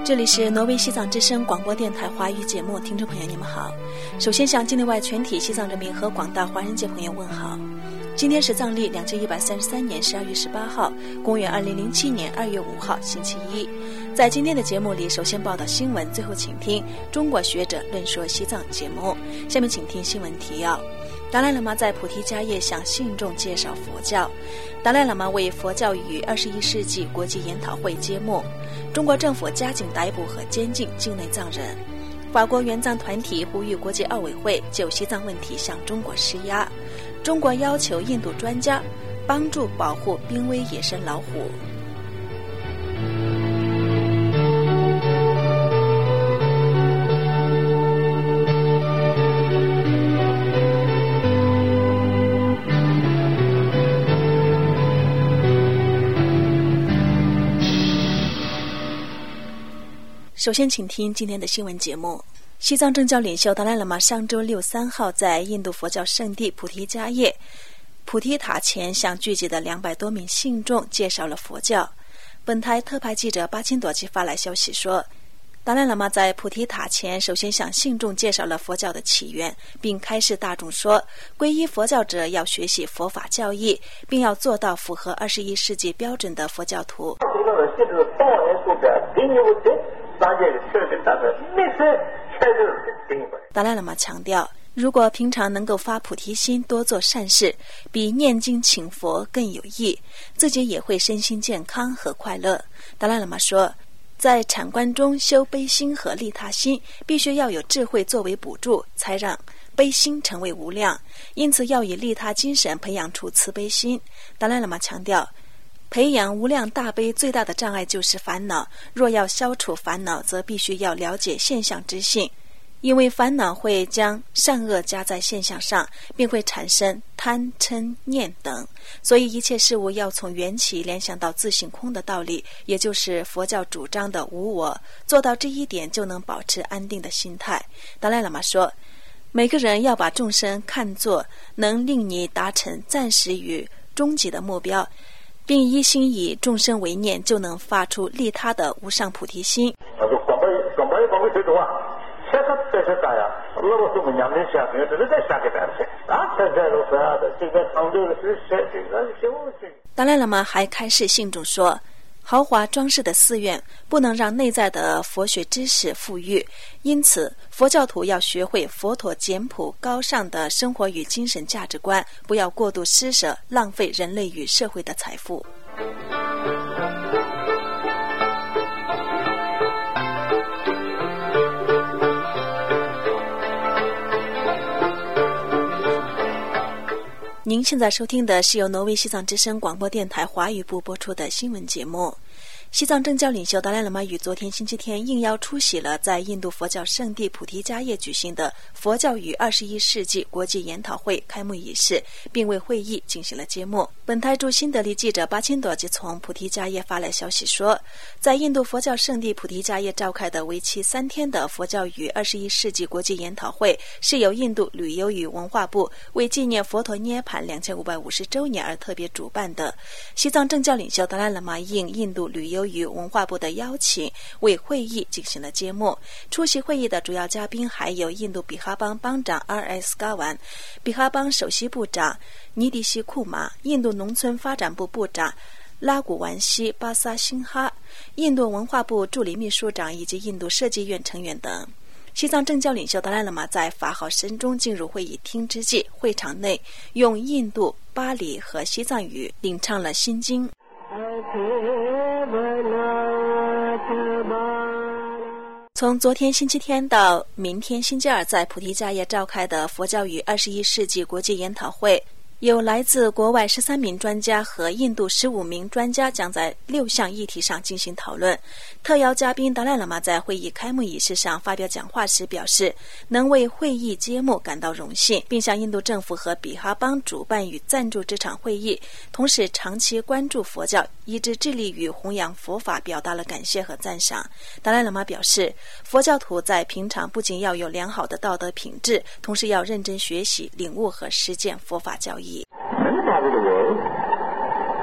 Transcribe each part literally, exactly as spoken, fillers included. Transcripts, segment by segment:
这里是挪威西藏之声广播电台华语节目，听众朋友你们好。首先向境内外全体西藏人民和广大华人界朋友问好。今天是藏历两千一百三十三年十二月十八号，公元二零零七年二月五号，星期一。在今天的节目里，首先报道新闻，最后请听中国学者论说西藏节目。下面请听新闻提要。达赖喇嘛在菩提迦叶向信众介绍佛教。达赖喇嘛为佛教与二十一世纪国际研讨会揭幕。中国政府加紧逮捕和监禁境内藏人。法国援藏团体呼吁国际奥委会就西藏问题向中国施压。中国要求印度专家帮助保护濒危野生老虎。首先请听今天的新闻节目。西藏政教领袖达赖喇嘛上周六三号在印度佛教圣地菩提迦叶菩提塔前向聚集的两百多名信众介绍了佛教。本台特派记者巴钦朵基发来消息说，达赖喇嘛在菩提塔前首先向信众介绍了佛教的起源，并开示大众说，皈依佛教者要学习佛法教义，并要做到符合二十一世纪标准的佛教徒。达赖喇嘛强调，如果平常能够发菩提心，多做善事，比念经请佛更有益，自己也会身心健康和快乐。达赖喇嘛说，在禅观中修悲心和利他心，必须要有智慧作为补助，才让悲心成为无量，因此要以利他精神培养出慈悲心。达赖喇嘛强调，培养无量大悲最大的障碍就是烦恼，若要消除烦恼，则必须要了解现象之性，因为烦恼会将善恶加在现象上，并会产生贪嗔念等，所以一切事物要从缘起联想到自性空的道理，也就是佛教主张的无我，做到这一点就能保持安定的心态。达赖喇嘛说，每个人要把众生看作能令你达成暂时与终极的目标，并一心以众生为念，就能发出利他的无上菩提心。达赖喇嘛还开示信众说，豪华装饰的寺院不能让内在的佛学知识富裕，因此佛教徒要学会佛陀简朴高尚的生活与精神价值观，不要过度施舍，浪费人类与社会的财富。您现在收听的是由挪威西藏之声广播电台华语部播出的新闻节目。西藏政教领袖达赖喇嘛于昨天星期天应邀出席了在印度佛教圣地菩提迦叶举行的佛教与二十一世纪国际研讨会开幕仪式，并为会议进行了揭幕。本台驻新德里记者巴钦朵基从菩提迦叶发来消息说，在印度佛教圣地菩提迦叶召开的为期三天的佛教与二十一世纪国际研讨会，是由印度旅游与文化部为纪念佛陀涅槃两千五百五十周年而特别主办的。西藏政教领袖达赖喇嘛应印度旅游与文化部的邀请，为会议进行了揭幕。出席会议的主要嘉宾还有印度比哈邦邦长 R S 嘎完、比哈邦首席部长尼迪西库玛、印度农村发展部部长拉古完西巴萨辛哈、印度文化部助理秘书长以及印度设计院成员等。西藏政教领袖达赖喇嘛在法号声中进入会议厅之际，会场内用印度、巴里和西藏语领唱了心经。从昨天星期天到明天星期二，在菩提迦叶召开的佛教与二十一世纪国际研讨会，有来自国外十三名专家和印度十五名专家将在六项议题上进行讨论。特邀嘉宾达赖喇嘛在会议开幕仪式上发表讲话时表示，能为会议揭幕感到荣幸，并向印度政府和比哈邦主办与赞助这场会议，同时长期关注佛教，一直致力于弘扬佛法，表达了感谢和赞赏。达赖喇嘛表示，佛教徒在平常不仅要有良好的道德品质，同时要认真学习、领悟和实践佛法教义。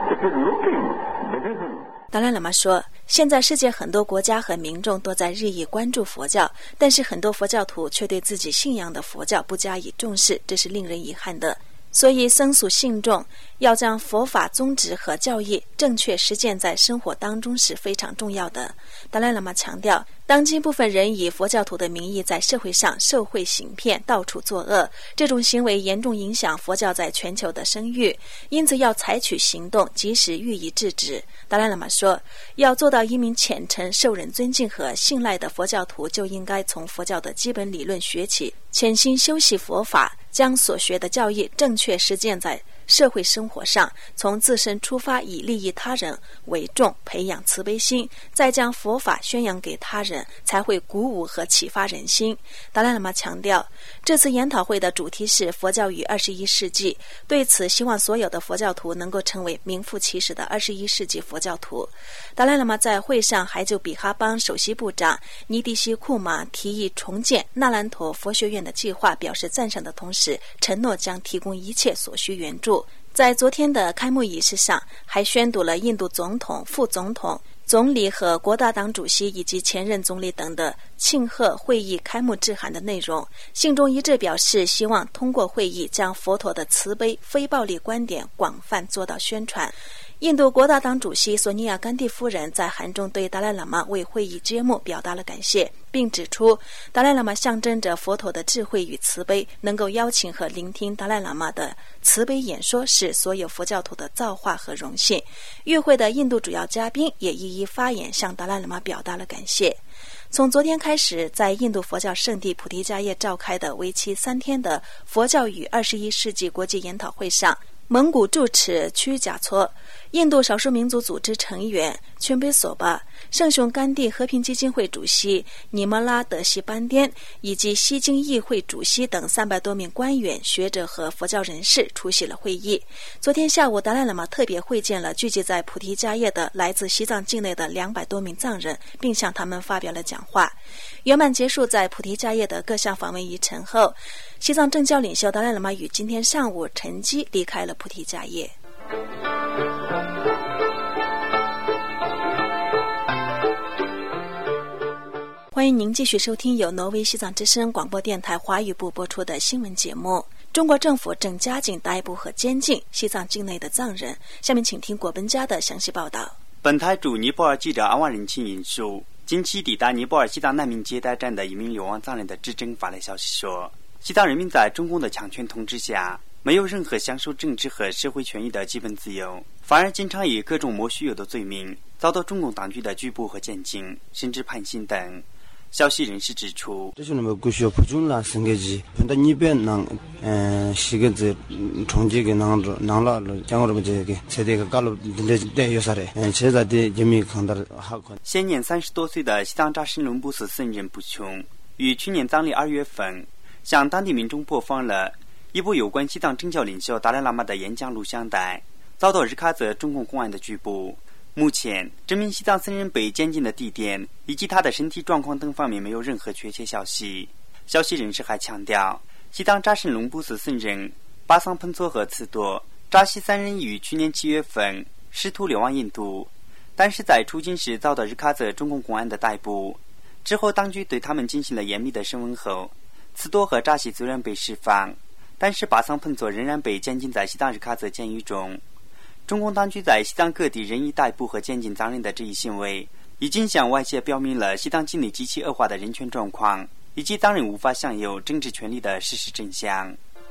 达赖喇嘛说，现在世界很多国家和民众都在日益关注佛教，但是很多佛教徒却对自己信仰的佛教不加以重视，这是令人遗憾的。所以僧俗信众要将佛法宗旨和教义正确实践在生活当中是非常重要的。达赖喇嘛强调，当今部分人以佛教徒的名义在社会上受贿行骗，到处作恶，这种行为严重影响佛教在全球的声誉，因此要采取行动及时予以制止。达赖喇嘛说，要做到一名虔诚、受人尊敬和信赖的佛教徒，就应该从佛教的基本理论学起，潜心修习佛法，将所学的教义正确实践在社会生活上，从自身出发，以利益他人为重，培养慈悲心，再将佛法宣扬给他人，才会鼓舞和启发人心。达赖喇嘛强调，这次研讨会的主题是佛教与二十一世纪，对此希望所有的佛教徒能够成为名副其实的二十一世纪佛教徒。达赖喇嘛在会上还就比哈邦首席部长尼迪西库玛提议重建纳兰陀佛学院的计划表示赞赏的同时，承诺将提供一切所需援助。在昨天的开幕仪式上，还宣读了印度总统、副总统、总理和国大党主席以及前任总理等的庆贺会议开幕致函的内容。信中一致表示，希望通过会议将佛陀的慈悲、非暴力观点广泛做到宣传。印度国大党主席索尼娅·甘地夫人在函中对达赖喇嘛为会议揭幕表达了感谢，并指出达赖喇嘛象征着佛陀的智慧与慈悲，能够邀请和聆听达赖喇嘛的慈悲演说是所有佛教徒的造化和荣幸。与会的印度主要嘉宾也一一发言，向达赖喇嘛表达了感谢。从昨天开始，在印度佛教圣地菩提迦叶召开的为期三天的佛教与二十一世纪国际研讨会上，蒙古住持屈贾措、印度少数民族组织成员圈贝索巴、圣雄甘地和平基金会主席尼莫拉德西班颠以及西京议会主席等三百多名官员、学者和佛教人士出席了会议。昨天下午，达赖喇嘛特别会见了聚集在菩提迦叶的来自西藏境内的两百多名藏人，并向他们发表了讲话。圆满结束在菩提迦叶的各项访问仪程后，西藏政教领袖达赖喇嘛于今天上午乘机离开了菩提迦叶。欢迎您继续收听由挪威西藏之声广播电台华语部播出的新闻节目。中国政府正加紧逮捕和监禁西藏境内的藏人。下面请听果本家的详细报道。 本台驻尼泊尔记者阿万人庆引述近期抵达尼泊尔西藏难民接待站的一名流亡藏人的指证发来消息说，西藏人民在中共的强权统治下，没有任何享受政治和社会权益的基本自由，反而经常以各种莫须有的罪名遭到中共当局的拘捕和监禁，甚至判刑等。消息人士指出， 这是那么过去不中了，生个鸡，碰到你边能，嗯，是个子重击个能着能了了，讲我这么这个，才这个搞了这这有啥的，嗯，现在的人民看到好看。 现年三十多岁的西藏扎什伦布斯僧人布琼，于去年藏历二月份，向当地民众播放了一部有关西藏政教领袖达赖喇嘛的演讲录像带，遭到日喀则中共公安的拘捕。目前，这名西藏僧人被监禁的地点以及他的身体状况等方面没有任何确切消息。消息人士还强调，西藏扎什伦布斯僧人巴桑彭措和次多扎西三人于去年七月份试图流亡印度，但是在出境时遭到日喀则中共公安的逮捕。之后，当局对他们进行了严密的审问后，次多和扎西虽然被释放，但是巴桑彭措仍然被监禁在西藏日喀则监狱中。中共当局在西藏各地任意逮捕和监禁藏人的这一行为，已经向外界表明了西藏境内极其恶化的人权状况，以及藏人无法享有政治权利的事实真相。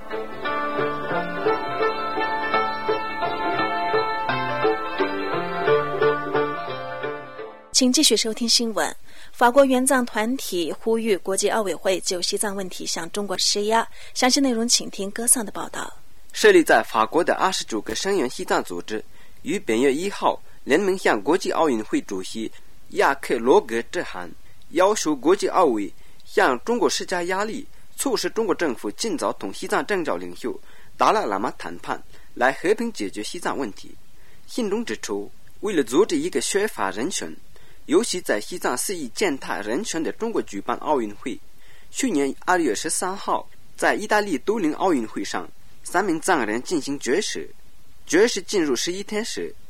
请继续收听新闻。法国援藏团体呼吁国际奥委会就西藏问题向中国施压。详细内容请听歌桑的报道。 设立在法国的二十九个声援西藏组织于本月一号联名向国际奥运会主席亚克罗格致函，要求国际奥委向中国施加压力，促使中国政府尽早同西藏政教领袖达赖喇嘛谈判，来和平解决西藏问题。信中指出，为了阻止一个缺乏人权，尤其在西藏肆意践踏人权的中国举办奥运会，去年二月十三号在意大利都灵奥运会上，三名藏人进行绝食，绝食进入十一天时，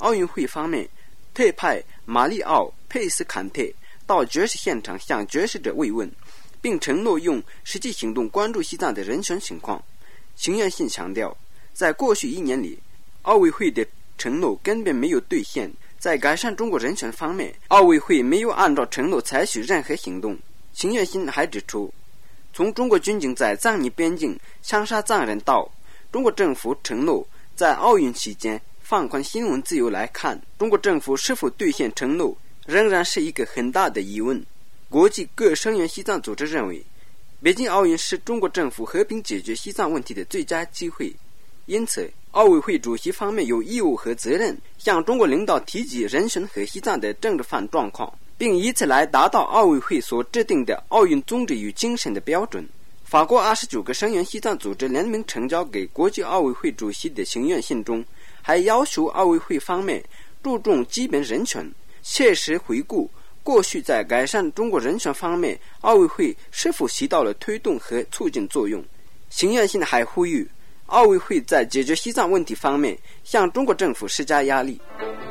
奥运会方面特派马里奥·佩斯坎特到绝食现场向绝食者慰问，并承诺用实际行动关注西藏的人权情况。邢愿信强调，在过去一年里，奥委会的承诺根本没有兑现。在改善中国人权方面，奥委会没有按照承诺采取任何行动。邢愿信还指出，从中国军警在藏尼边境枪杀藏人到中国政府承诺在奥运期间放宽新闻自由来看，中国政府是否兑现承诺仍然是一个很大的疑问。国际各声援西藏组织认为，北京奥运是中国政府和平解决西藏问题的最佳机会，因此奥委会主席方面有义务和责任向中国领导提及人权和西藏的政治犯状况，并以此来达到奥委会所制定的奥运宗旨与精神的标准。法国二十九个声援西藏组织联名呈交给国际奥委会主席的请愿信中，还要求奥委会方面注重基本人权，切实回顾过去在改善中国人权方面奥委会是否起到了推动和促进作用。请愿信还呼吁奥委会在解决西藏问题方面向中国政府施加压力。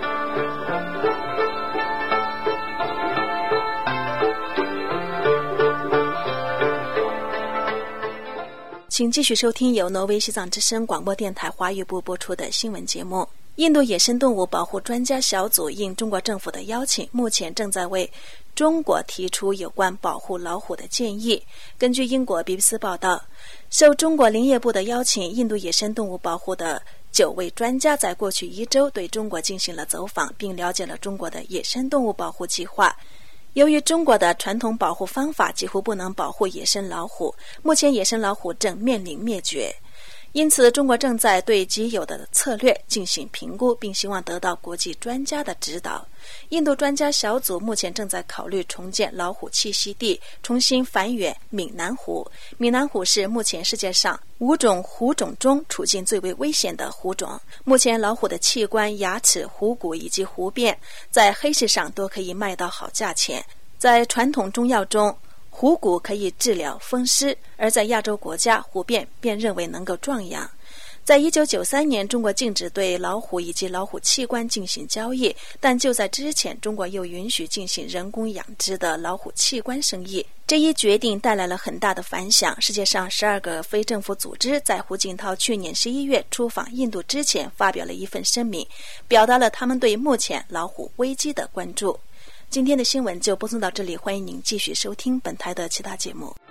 请继续收听由挪威西藏之声广播电台华语部播出的新闻节目。印度野生动物保护专家小组应中国政府的邀请，目前正在为中国提出有关保护老虎的建议。根据英国 B B C 报道，受中国林业部的邀请，印度野生动物保护的九位专家在过去一周对中国进行了走访，并了解了中国的野生动物保护计划。由于中国的传统保护方法几乎不能保护野生老虎，目前野生老虎正面临灭绝，因此中国正在对既有的策略进行评估，并希望得到国际专家的指导。印度专家小组目前正在考虑重建老虎栖息地，重新繁衍闽南虎。闽南虎是目前世界上五种虎种中处境最为危险的虎种。目前老虎的器官、牙齿、虎骨以及虎鞭在黑市上都可以卖到好价钱。在传统中药中，虎骨可以治疗风湿，而在亚洲国家，虎鞭便认为能够壮阳。在一九九三年，中国禁止对老虎以及老虎器官进行交易，但就在之前，中国又允许进行人工养殖的老虎器官生意。这一决定带来了很大的反响。世界上十二个非政府组织在胡锦涛去年十一月出访印度之前发表了一份声明，表达了他们对目前老虎危机的关注。今天的新闻就播送到这里，欢迎您继续收听本台的其他节目。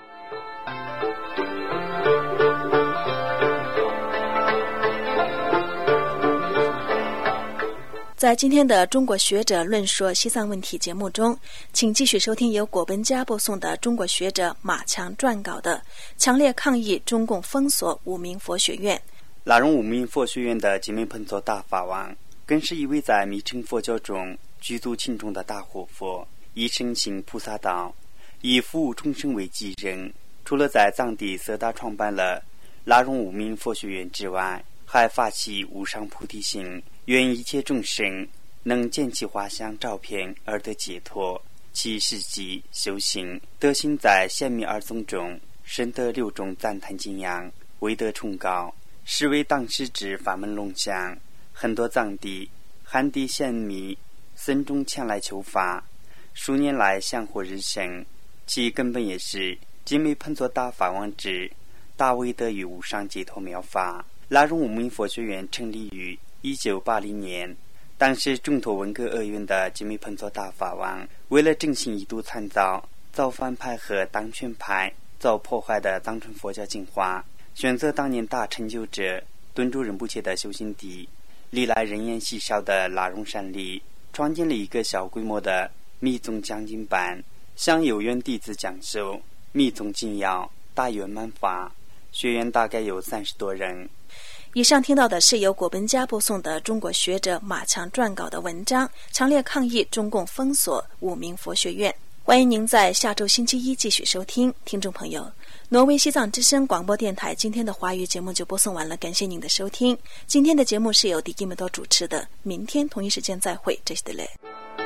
在今天的中国学者论说西藏问题节目中，请继续收听由果本家播送的中国学者马强撰稿的强烈抗议中共封锁五明佛学院。 拉荣五明佛学院的吉梅盆佐大法王更是一位在密乘佛教中举足轻重的大活佛，以生行菩萨道，以服务众生为己任。除了在藏地色达创办了拉荣五明佛学院之外，还发起无上菩提心，愿一切众生能见其画像照片而得解脱。其事迹修行德行在显密二宗中深得六种赞叹敬仰，为德崇高，实为当时之法门龙象。很多藏地汉地显密僧众前来求法，数年来香火日盛，其根本也是吉梅盆佐大法王之大威德与无上解脱妙法。拉荣五明佛学院成立于一九八零年，当时中土文革厄运的吉梅盆佐大法王为了振兴一度参造造反派和当权派遭破坏的藏传佛教精华，选择当年大成就者敦珠仁波切的修行地，历来人烟稀少的拉荣山里，创建了一个小规模的密宗讲经班，向有缘弟子讲授密宗精要大圆满法。学员大概有三十多人。 以上听到的是由果本家播送的中国学者马强撰稿的文章，强烈抗议中共封锁五明佛学院。欢迎您在下周星期一继续收听。听众朋友，挪威西藏之声广播电台今天的华语节目就播送完了，感谢您的收听。今天的节目是由迪基梅多主持的，明天同一时间再会，这是德雷。